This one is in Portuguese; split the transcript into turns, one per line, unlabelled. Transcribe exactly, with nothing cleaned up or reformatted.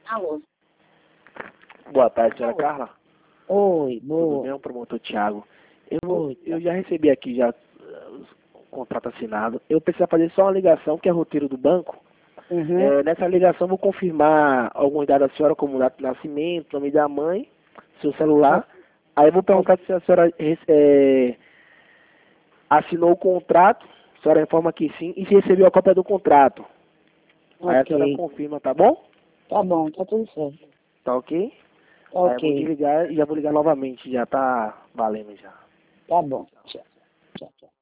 Alô.
Boa tarde, senhora Carla.
Oi,
Tudo
boa.
bem, o promotor Thiago. Eu,
Oi.
eu já recebi aqui já uh, o contrato assinado. Eu preciso fazer só uma ligação, que é roteiro do banco.
Uhum.
É, nessa ligação eu vou confirmar alguns dados da senhora, como data de nascimento, nome da mãe, seu celular. Aí eu vou perguntar se a senhora é, assinou o contrato, a senhora informa que sim, e se recebeu a cópia do contrato. Aí a senhora
Ok.
confirma, tá bom?
Tá bom, tá tudo certo.
Tá ok?
Tá
Aí eu vou
ok.
desligar e já vou ligar novamente, já tá valendo já.
Tá bom. Tchau. Tchau, tchau.